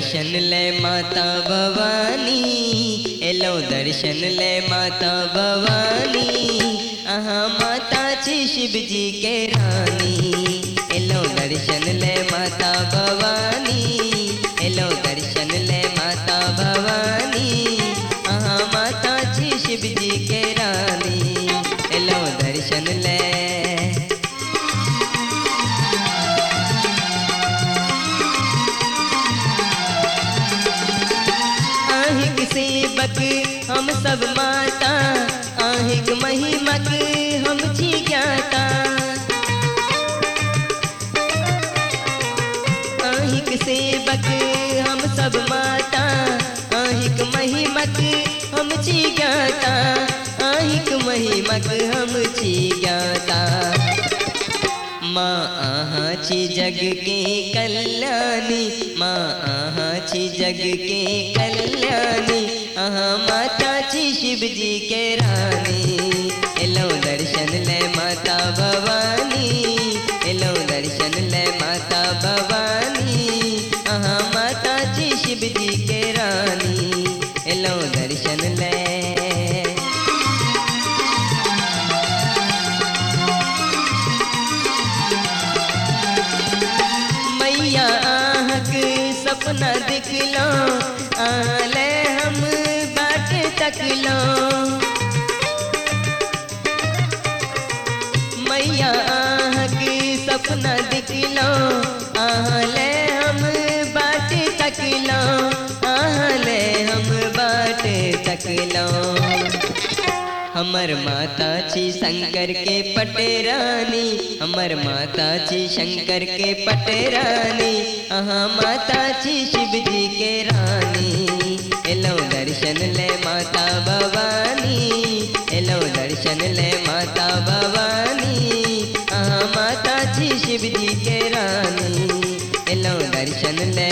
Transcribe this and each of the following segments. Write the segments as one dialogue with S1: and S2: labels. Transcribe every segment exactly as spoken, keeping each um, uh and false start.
S1: दर्शन ले माता भवानी, एलो दर्शन ले माता भवानी। आहा माता छी शिव जी के रानी, एलो दर्शन ले माता भवानी, एलो दर्शन ले माता भवानी। आहा माता छी शिव जी के रानी, एलो दर्शन ले। आहिक सेवक हम सब माता, आहिक महिमक हम छी ज्ञाता। आहिक सेवक हम सब माता, आहिक महिमक हम छी ज्ञाता। आहिक महिमक हम छी ज्ञाता। माँ आहा छी जग के कल्याणी, माँ आहा छी जग के कल्याणी। आहा माता छी शिव जी के रानी, एलो दर्शन ले माता भवानी, एलो दर्शन ले माता भवानी। आहा माता छी शिव जी के रानी, एलो दर्शन ले। मैया आहक सपना दिखलो, आले हम बाट तकलो। मैया आहक सपना दिखलो, आले हम बाट तकलो, आले हम बाट तकलो। हमर माता छी शंकर के पटेरानी, हमर माता छी शंकर के पटेरानी। आहा माता छी शिव जी के रानी, एलो दर्शन ले माता भवानी, एलो दर्शन ले माता भवानी। आहा माता छी शिव जी के रानी, एलो दर्शन ले।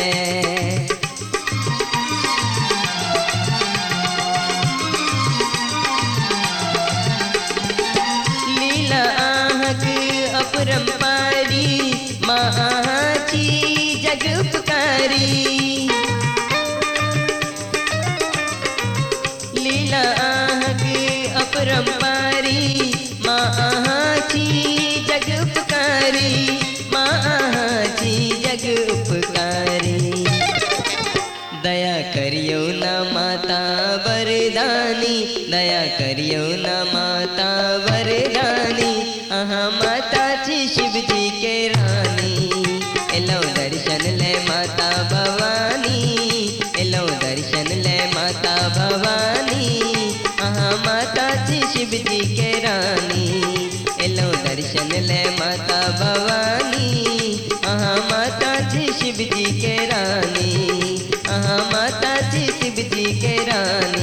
S1: अपरंपारी माँ आहा छी जग उपकारी। लीला आहक अपरंपारी माँ आहा छी जग उपकारी, माँ आहा छी जग उपकारी। दया करियो ना माता वरदानी, दया करियो ना माता वरदानी। आहा माता छी शिव जी के रानी, एलो दर्शन ले माता भवानी, एलो दर्शन ले माता भवानी। आहा माता छी शिव जी के रानी, एलो दर्शन ले माता भवानी। आहा माता छी शिव जी के रानी, आहा माता छी शिव जी के रानी।